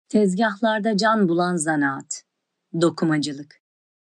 Tezgahlarda can bulan zanaat, dokumacılık.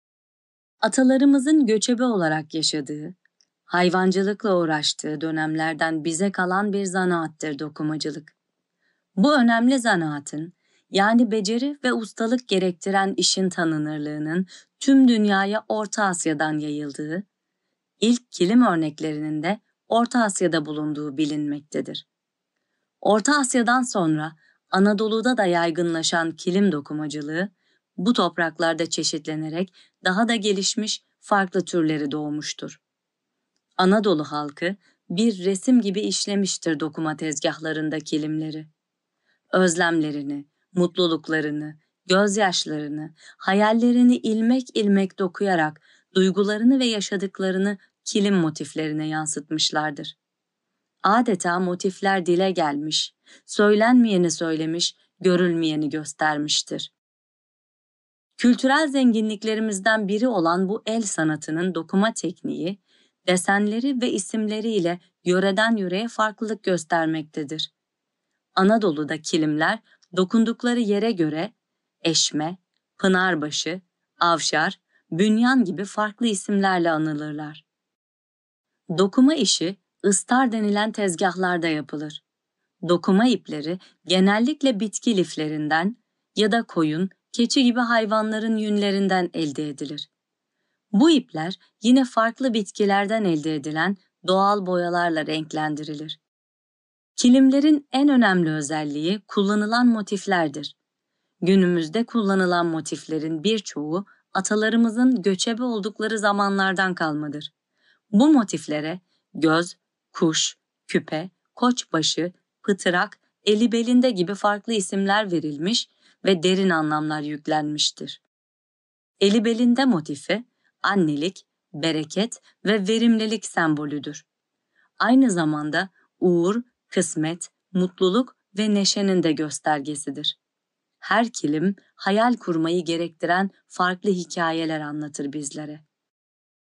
Atalarımızın göçebe olarak yaşadığı, hayvancılıkla uğraştığı dönemlerden bize kalan bir zanaattır dokumacılık. Bu önemli zanaatın, yani beceri ve ustalık gerektiren işin tanınırlığının tüm dünyaya Orta Asya'dan yayıldığı, ilk kilim örneklerinin de Orta Asya'da bulunduğu bilinmektedir. Orta Asya'dan sonra Anadolu'da da yaygınlaşan kilim dokumacılığı, bu topraklarda çeşitlenerek daha da gelişmiş farklı türleri doğmuştur. Anadolu halkı bir resim gibi işlemiştir dokuma tezgahlarında kilimleri. Özlemlerini, mutluluklarını, gözyaşlarını, hayallerini ilmek ilmek dokuyarak duygularını ve yaşadıklarını kilim motiflerine yansıtmışlardır. Adeta motifler dile gelmiş, söylenmeyeni söylemiş, görülmeyeni göstermiştir. Kültürel zenginliklerimizden biri olan bu el sanatının dokuma tekniği, desenleri ve isimleriyle yöreden yöreye farklılık göstermektedir. Anadolu'da kilimler dokundukları yere göre Eşme, Pınarbaşı, Avşar, Bünyan gibi farklı isimlerle anılırlar. Dokuma işi ıstar denilen tezgahlarda yapılır. Dokuma ipleri genellikle bitki liflerinden ya da koyun, keçi gibi hayvanların yünlerinden elde edilir. Bu ipler yine farklı bitkilerden elde edilen doğal boyalarla renklendirilir. Kilimlerin en önemli özelliği kullanılan motiflerdir. Günümüzde kullanılan motiflerin birçoğu atalarımızın göçebe oldukları zamanlardan kalmadır. Bu motiflere göz, kuş, küpe, koçbaşı, pıtırak, eli belinde gibi farklı isimler verilmiş ve derin anlamlar yüklenmiştir. Eli belinde motifi, annelik, bereket ve verimlilik sembolüdür. Aynı zamanda uğur, kısmet, mutluluk ve neşenin de göstergesidir. Her kilim hayal kurmayı gerektiren farklı hikayeler anlatır bizlere.